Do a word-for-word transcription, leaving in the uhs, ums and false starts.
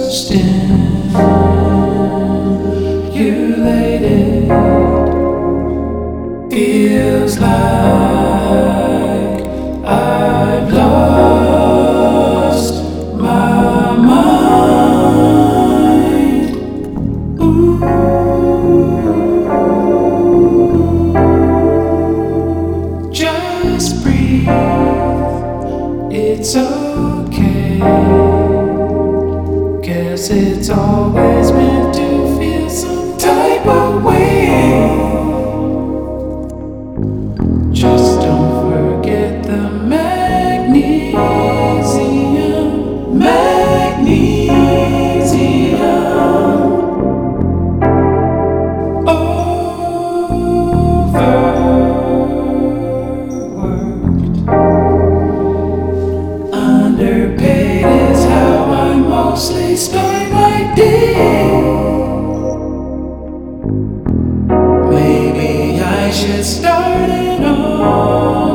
stimulated. Feels like I've lost my mind. Ooh. Just breathe, it's okay. Guess it's always meant to feel some type of way. Just don't forget the magnesium, magnesium. Overworked, underpaid is how I mostly start my day. Maybe I should start it all.